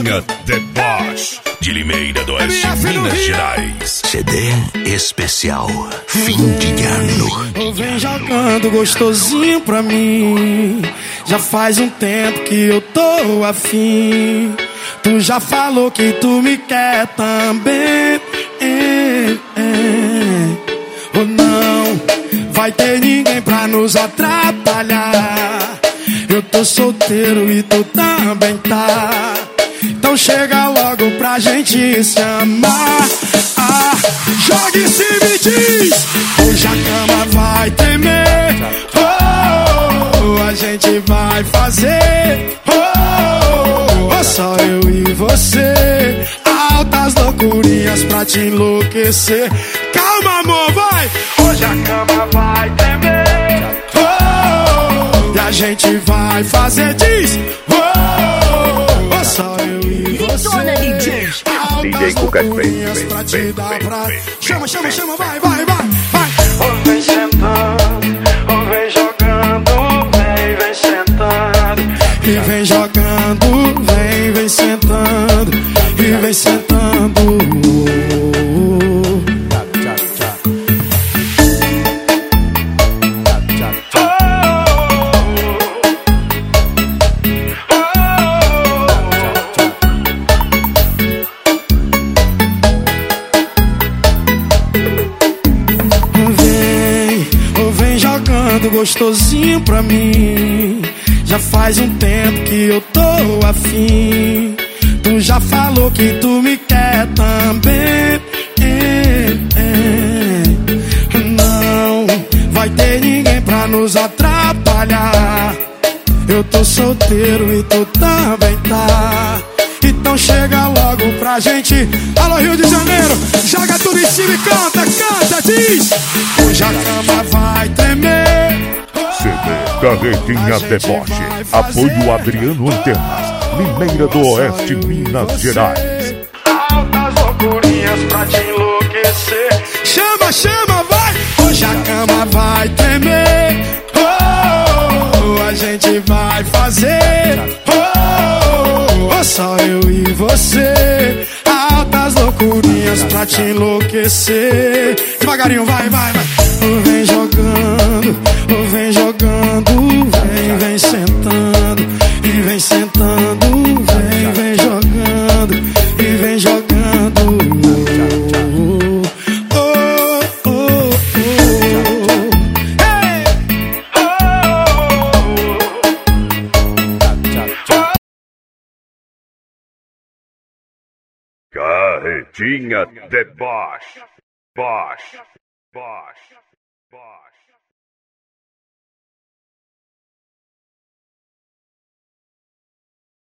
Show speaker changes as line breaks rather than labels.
Carretinha Deboche de Limeira do Oeste, Minas Gerais.
CD especial fim de ano.
Vem jogando gostosinho pra mim. Já faz um tempo que eu tô afim. Tu já falou que tu me quer também. Ou não vai ter ninguém pra nos atrapalhar. Eu tô solteiro e tu também tá. Então chega logo pra gente se amar. Joga e se me diz. Hoje a cama vai tremer. A gente vai fazer. Só eu e você. Altas loucurinhas pra te enlouquecer. Calma, amor, vai. Hoje a cama vai tremer. E a gente vai fazer, diz. Só eu e você.
DJ Cuca, vem.
Chama, vai.
Vem sentando, vem jogando, vem sentando.
E vem jogando, vem sentando. E vem sentando. Gostosinho pra mim. Já faz um tempo que eu tô afim. Tu já falou que tu me quer também. Não vai ter ninguém pra nos atrapalhar. Eu tô solteiro e tu também tá. Então chega logo pra gente. Alô, Rio de Janeiro, joga tudo em cima e canta, diz. Hoje a cama vai tremer.
CD Carretinha Deboche. Apoio Adriano Antenas, Limeira do Oeste, Minas Gerais.
Altas loucurinhas pra te enlouquecer.
Chama, vai. Hoje a cama vai tremer. A gente vai fazer. Só eu e você. Altas loucurinhas pra te enlouquecer. Devagarinho, vai. Vem jogando, vem sentando. E vem sentando, vem jogando. E vem jogando.
Carretinha Deboche. Bosch.